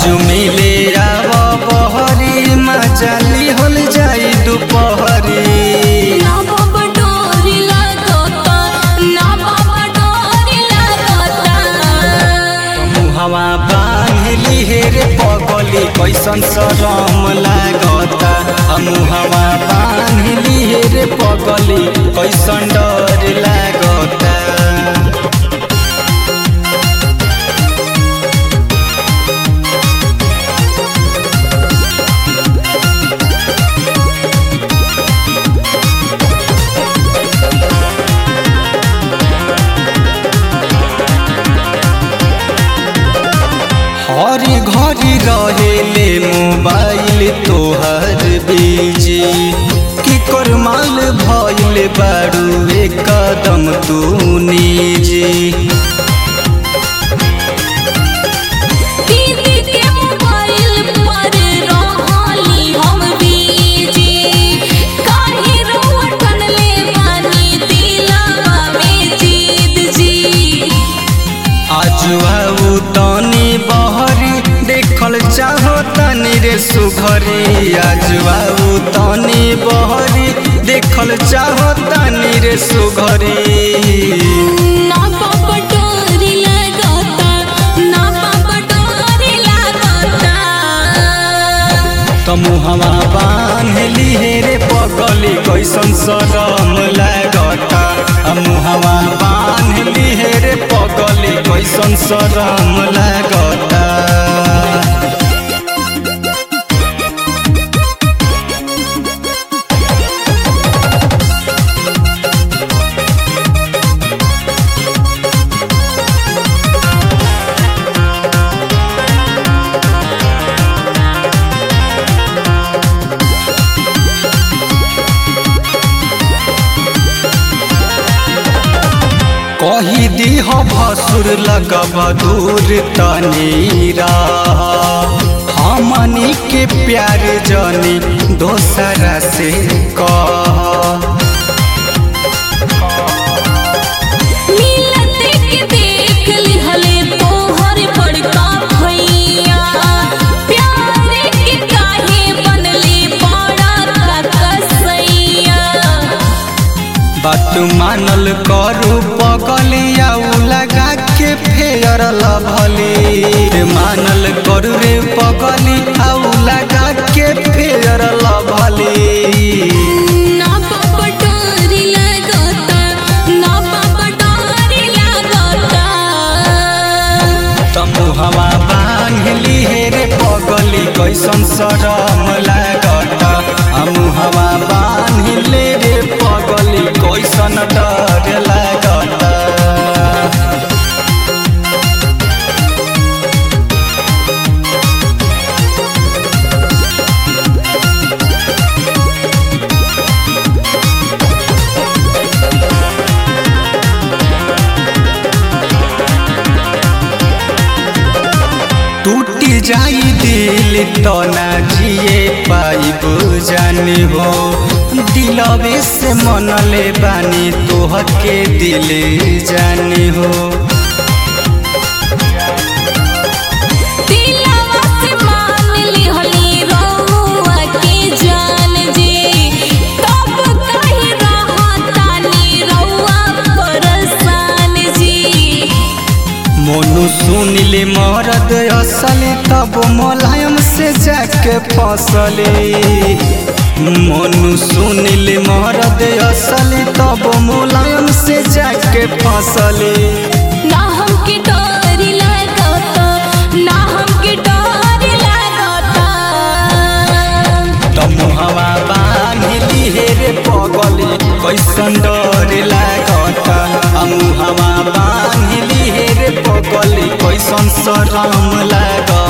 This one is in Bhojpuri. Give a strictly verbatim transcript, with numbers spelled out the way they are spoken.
आज मिले आव बहरी मचाली होल जाई दुपहरी। ना बाबा डोरी लागता, ना बाबा डोरी लागता। मुहवा बांधली हे रे पगली कैसन शरम लागता। मुहवा बांधली हे रे पगली कैसन डर लागता। हरी घरी रहेले मोबाइल तोहर बीजी की कर माल भइल बारू एक कदम तू निजी। दीदी के मोबाइल पर रहली हम बीजी, काहे रउआ ठनले बानी दिलवा में जीत जी। आज आऊ तनी बहरी देखल चाहो तनी रे सुघरी। आज आऊ तनी बहरी देखल चाहो तनी रे सुघरी। ना बाबा डोरी लागता, ना बाबा डोरी लागता। मुहवा बांधली हे रे पगली कैसन शरम लागता। मुहवा बांधली हे रे पगली कैसन शरम लागता। कही दीह भसुर लगब दूर तनी रह। हमनी के प्यार जनी दोसरा से कह। मिलते के देख लिहले तोहर बड़का भैया, प्यार के काहे बनले बड़ा कसैया। बात मानल करू पगलिया लगा के फेयर लभली। मानल करू रे पगली आउ लगा के फेयर लभली। ना बाबा डोरी लागता, ना बाबा डोरी लागता। मुहवा बांधली हे रे पगली कैसन शरम लागता। मुहवा बांधले रे पगली कैसन डर लागता। टूटी जाई दिल तो ना जिए पाइब जानी हो। दिलवे से मनले बानी तोहके दिल जानी हो। दिलवा से मान लिहली रउआ के जान जी, तब काहे रहतानी रउआ परेशान जी। मोनू सुनिले मरद असली तब मोलायम से जाके फसली। मोनू सुनिले मरद असली तब मोलायम से जाके फसली। ना हमके डोरी लागता, ना हमके डोरी लागता। मुहवा बांधली हे रे पगली कैसन डर लागता। मुहवा बांधली हे रे पगली कैसन शरम लागता।